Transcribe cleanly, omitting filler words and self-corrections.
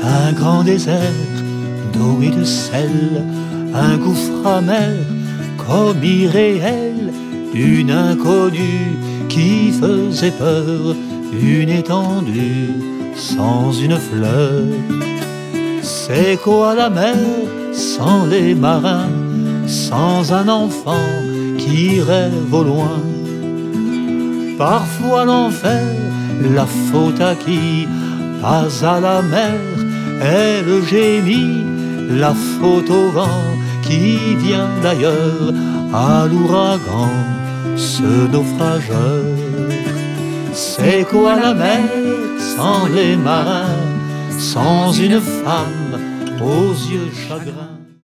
un grand désert d'eau et de sel, un gouffre amer comme irréel, une inconnue qui faisait peur, une étendue sans une fleur. C'est quoi la mer sans les marins, sans un enfant qui rêve au loin? Parfois l'enfer, la faute à qui? Pas à la mer, elle gémit, la faute au vent qui vient d'ailleurs, à l'ouragan, ce naufrageur. C'est quoi la mer sans les marins, sans une femme aux yeux chagrins?